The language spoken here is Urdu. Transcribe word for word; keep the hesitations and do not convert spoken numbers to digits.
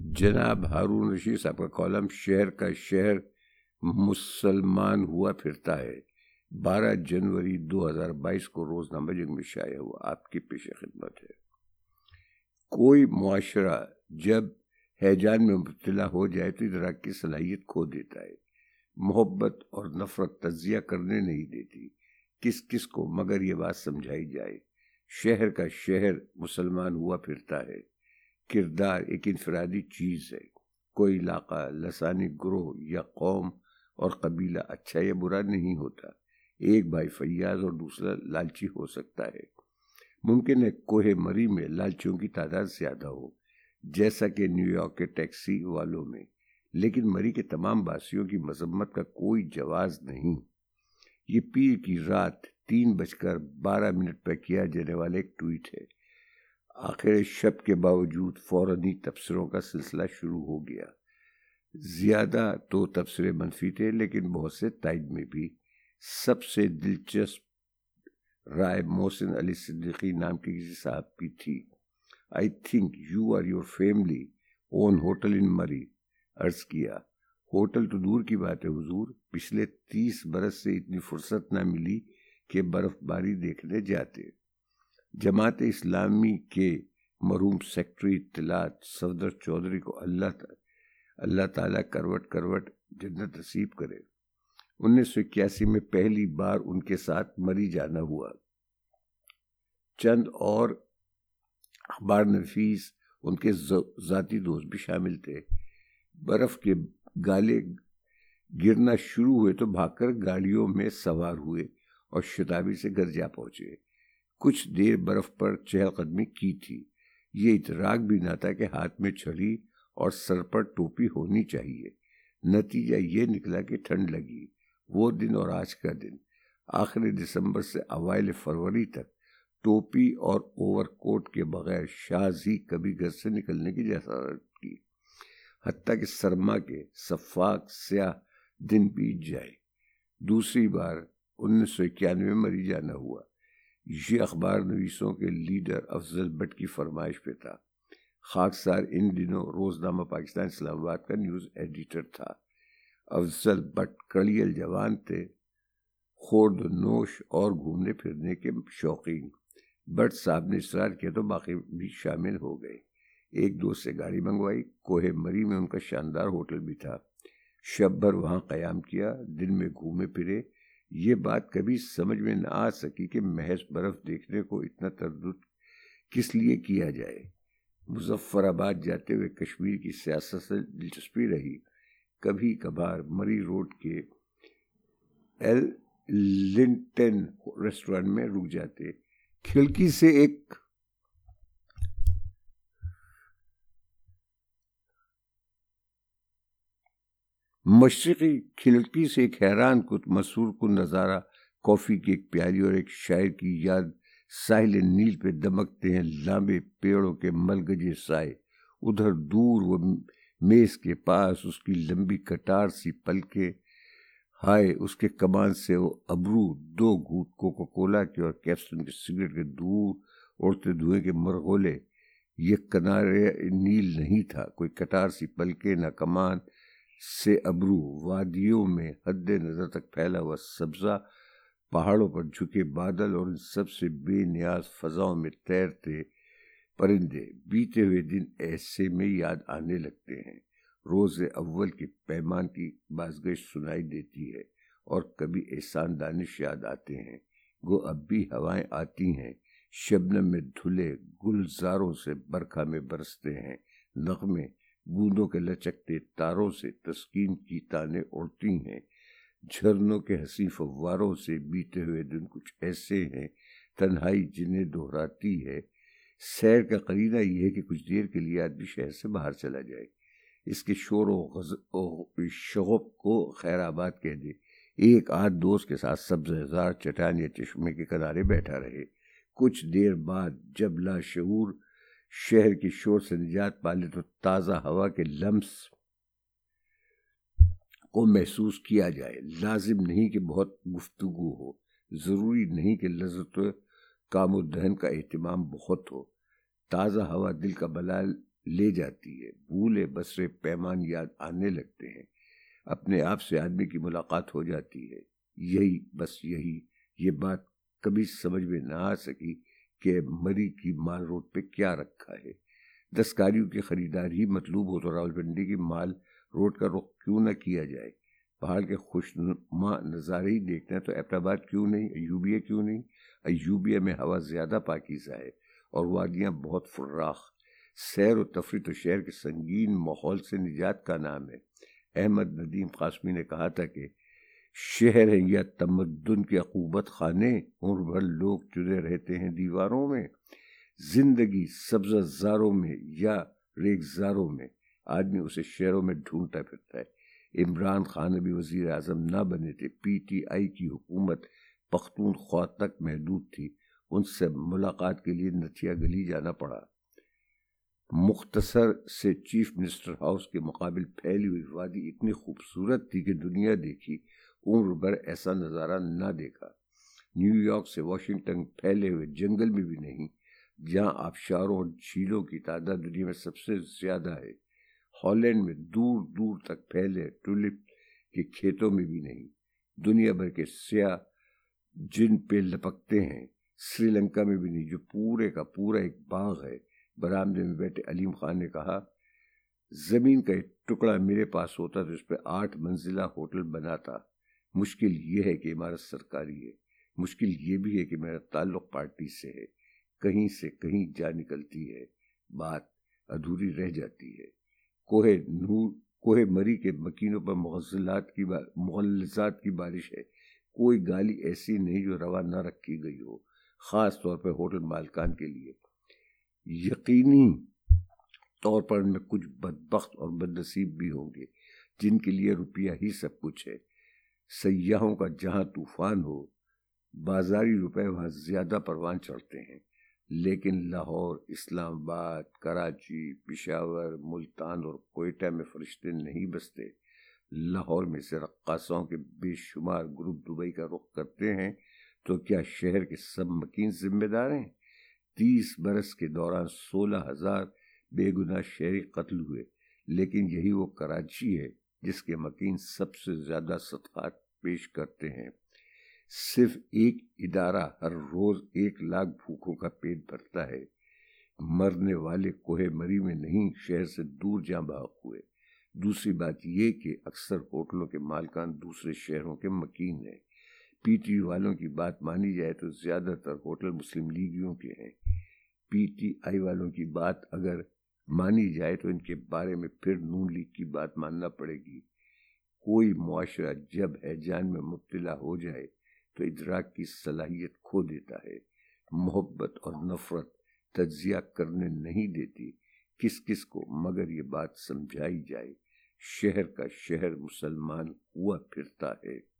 جناب ہارون رشید صاحب کا کالم شہر کا شہر مسلمان ہوا پھرتا ہے، بارہ جنوری دو ہزار بائیس کو روزنامہ جنگ میں شائع ہوا، آپ کی پیش خدمت ہے۔ کوئی معاشرہ جب ہیجان میں مبتلا ہو جائے تو ادراک کی صلاحیت کھو دیتا ہے، محبت اور نفرت تجزیہ کرنے نہیں دیتی کس کس کو، مگر یہ بات سمجھائی جائے شہر کا شہر مسلمان ہوا پھرتا ہے۔ کردار ایک انفرادی چیز ہے، کوئی علاقہ، لسانی گروہ یا قوم اور قبیلہ اچھا یا برا نہیں ہوتا۔ ایک بھائی فیاض اور دوسرا لالچی ہو سکتا ہے، ممکن ہے کوہ مری میں لالچیوں کی تعداد زیادہ ہو جیسا کہ نیو یارک کے ٹیکسی والوں میں، لیکن مری کے تمام باسیوں کی مذمت کا کوئی جواز نہیں۔ یہ پیر کی رات تین بج کر بارہ منٹ پر کیا جانے والا ایک ٹویٹ ہے۔ آخر شب کے باوجود فوراً ہی تبصروں کا سلسلہ شروع ہو گیا۔ زیادہ تو تبصرے منفی تھے، لیکن بہت سے تائید میں بھی۔ سب سے دلچسپ رائے محسن علی صدیقی نام کے کسی صاحب کی تھی۔ آئی تھنک یو اور your family own hotel in Murree. عرض کیا، ہوٹل تو دور کی بات ہے حضور، پچھلے تیس برس سے اتنی فرصت نہ ملی کہ برف باری دیکھنے جاتے۔ جماعت اسلامی کے مرحوم سیکٹری اطلاعات صفدر چودھری کو اللہ اللہ تعالیٰ کروٹ کروٹ جنت نصیب کرے۔ انیس سو اکیاسی میں پہلی بار ان کے ساتھ مری جانا ہوا۔ چند اور اخبار نفیس ان کے ذاتی دوست بھی شامل تھے۔ برف کے گالے گرنا شروع ہوئے تو بھاگ کر گاڑیوں میں سوار ہوئے اور شتابی سے گھر جا پہنچے۔ کچھ دیر برف پر چہل قدمی کی تھی۔ یہ ادراک بھی نہ تھا کہ ہاتھ میں چھڑی اور سر پر ٹوپی ہونی چاہیے۔ نتیجہ یہ نکلا کہ ٹھنڈ لگی۔ وہ دن اور آج کا دن، آخری دسمبر سے اوائل فروری تک ٹوپی اور اوور کوٹ کے بغیر شاذ ہی کبھی گھر سے نکلنے کی جسارت کی، حتیٰ کہ سرما کے صفاق سیاہ دن بیت جائے۔ دوسری بار انیس سو اکیانوے میں مری جانا ہوا۔ یہ اخبار نویسوں کے لیڈر افضل بٹ کی فرمائش پہ تھا۔ خاکسار ان دنوں روزنامہ پاکستان اسلام آباد کا نیوز ایڈیٹر تھا۔ افضل بٹ کڑیل جوان تھے، خورد و نوش اور گھومنے پھرنے کے شوقین۔ بٹ صاحب نے اصرار کیا تو باقی بھی شامل ہو گئے۔ ایک دوست سے گاڑی منگوائی، کوہ مری میں ان کا شاندار ہوٹل بھی تھا۔ شب بھر وہاں قیام کیا، دن میں گھومے پھرے۔ یہ بات کبھی سمجھ میں نہ آ سکی کہ محض برف دیکھنے کو اتنا تردد کس لیے کیا جائے۔ مظفر آباد جاتے ہوئے کشمیر کی سیاست سے دلچسپی رہی۔ کبھی کبھار مری روڈ کے ایل لنٹن ریسٹورانٹ میں رک جاتے۔ کھڑکی سے ایک مشرقی کھڑکی سے ایک حیران کن مسحور کن نظارہ، کافی کی ایک پیالی اور ایک شاعر کی یاد ساحل نیل پہ دمکتے ہیں لامبے پیڑوں کے ملگجے سائے۔ ادھر دور وہ میز کے پاس اس کی لمبی کٹار سی پلکیں، ہائے اس کے کمان سے وہ ابرو، دو گھوٹ کوکا کولا کے اور کیپسٹن کے سگریٹ کے دور اڑتے دھوئیں کے مرغولے۔ یہ کنارے نیل نہیں تھا، کوئی کٹار سی پلکیں، نہ کمان سے ابرو۔ وادیوں میں حد نظر تک پھیلا ہوا سبزہ، پہاڑوں پر جھکے بادل اور ان سب سے بے نیاز فضاؤں میں تیرتے پرندے۔ بیتے ہوئے دن ایسے میں یاد آنے لگتے ہیں۔ روز اول کے پیمان کی بازگشت سنائی دیتی ہے اور کبھی احسان دانش یاد آتے ہیں۔ گو اب بھی ہوائیں آتی ہیں، شبنم میں دھلے گلزاروں سے برکھا میں برستے ہیں نغمے، بوندوں کے لچکتے تاروں سے تسکین کی تانیں اڑتی ہیں۔ جھرنوں کے حسین فواروں سے بیتے ہوئے دن کچھ ایسے ہیں، تنہائی جنہیں دہراتی ہے۔ سیر کا قرینہ یہ ہے کہ کچھ دیر کے لیے آدمی شہر سے باہر چلا جائے، اس کے شور و غز و شغب کو خیر آباد کہہ دے، ایک آدھ دوست کے ساتھ سبز زار چٹان یا چشمے کے کنارے بیٹھا رہے۔ کچھ دیر بعد جب لاشعور شہر کی شور سے نجات پالے تو تازہ ہوا کے لمس کو محسوس کیا جائے۔ لازم نہیں کہ بہت گفتگو ہو، ضروری نہیں کہ لذت و کام و دہن کا اہتمام بہت ہو۔ تازہ ہوا دل کا ملال لے جاتی ہے، بھولے بسرے پیمان یاد آنے لگتے ہیں، اپنے آپ سے آدمی کی ملاقات ہو جاتی ہے۔ یہی بس یہی یہ بات کبھی سمجھ میں نہ آ سکی کہ مری کی مال روڈ پہ کیا رکھا ہے۔ دستکاریوں کی خریدار ہی مطلوب ہو تو راولپنڈی کی مال روڈ کا رخ کیوں نہ کیا جائے؟ پہاڑ کے خوشنما نظارے ہی دیکھنا ہے تو ایبٹ آباد کیوں نہیں، ایوبیہ کیوں نہیں؟ ایوبیہ میں ہوا زیادہ پاکیزہ ہے اور وادیاں بہت فراخ۔ سیر و تفریح تو شہر کے سنگین ماحول سے نجات کا نام ہے۔ احمد ندیم قاسمی نے کہا تھا کہ شہر ہے یا تمدن کے عقوبت خانے، عمر بھر لوگ چنے رہتے ہیں دیواروں میں۔ زندگی سبزہ زاروں میں یا ریگزاروں میں، آدمی اسے شہروں میں ڈھونڈتا پھرتا ہے۔ عمران خان ابھی وزیر اعظم نہ بنے تھے، پی ٹی آئی کی حکومت پختونخوا تک محدود تھی، ان سے ملاقات کے لیے نتھیا گلی جانا پڑا۔ مختصر سے چیف منسٹر ہاؤس کے مقابل پھیلی ہوئی وادی اتنی خوبصورت تھی کہ دنیا دیکھی، عمر بھر ایسا نظارہ نہ دیکھا۔ نیو یارک سے واشنگٹن پھیلے ہوئے جنگل میں بھی نہیں، جہاں آبشاروں اور جھیلوں کی تعداد دنیا میں سب سے زیادہ ہے۔ ہالینڈ میں دور دور تک پھیلے ٹولپ کے کھیتوں میں بھی نہیں، دنیا بھر کے سیاح جن پہ لپکتے ہیں۔ سری لنکا میں بھی نہیں، جو پورے کا پورا ایک باغ ہے۔ برآمدے میں بیٹھے علیم خان نے کہا، زمین کا ایک ٹکڑا میرے پاس ہوتا تو اس پہ آٹھ منزلہ ہوٹل بناتا۔ مشکل یہ ہے کہ عمارت سرکاری ہے، مشکل یہ بھی ہے کہ میرا تعلق پارٹی سے ہے، کہیں سے کہیں جا نکلتی ہے، بات ادھوری رہ جاتی ہے۔ کوہ نور کوہ مری کے مکینوں پر مغزلات کی مغلظات کی بارش ہے، کوئی گالی ایسی نہیں جو روا نہ رکھی گئی ہو، خاص طور پر ہوٹل مالکان کے لیے۔ یقینی طور پر ان میں کچھ بدبخت اور بد نصیب بھی ہوں گے جن کے لیے روپیہ ہی سب کچھ ہے۔ سیاحوں کا جہاں طوفان ہو، بازاری روپے وہاں زیادہ پروان چڑھتے ہیں، لیکن لاہور، اسلام آباد، کراچی، پشاور، ملتان اور کوئٹہ میں فرشتے نہیں بستے۔ لاہور میں سے رقاصوں کے بے شمار گروپ دبئی کا رخ کرتے ہیں تو کیا شہر کے سب مکین ذمہ دار ہیں؟ تیس برس کے دوران سولہ ہزار بے گناہ شہری قتل ہوئے، لیکن یہی وہ کراچی ہے جس کے مکین سب سے زیادہ صدقات پیش کرتے ہیں۔ صرف ایک ادارہ ہر روز ایک لاکھ بھوکوں کا پیٹ بھرتا ہے۔ مرنے والے کوہ مری میں نہیں، شہر سے دور جاں بحق ہوئے۔ دوسری بات یہ کہ اکثر ہوٹلوں کے مالکان دوسرے شہروں کے مکین ہیں۔ پی ٹی والوں کی بات مانی جائے تو زیادہ تر ہوٹل مسلم لیگیوں کے ہیں۔ پی ٹی آئی والوں کی بات اگر مانی جائے تو ان کے بارے میں پھر نون لیگ کی بات ماننا پڑے گی۔ کوئی معاشرہ جب ہیجان میں مبتلا ہو جائے تو ادراک کی صلاحیت کھو دیتا ہے۔ محبت اور نفرت تجزیہ کرنے نہیں دیتی کس کس کو، مگر یہ بات سمجھائی جائے، شہر کا شہر مسلمان ہوا پھرتا ہے۔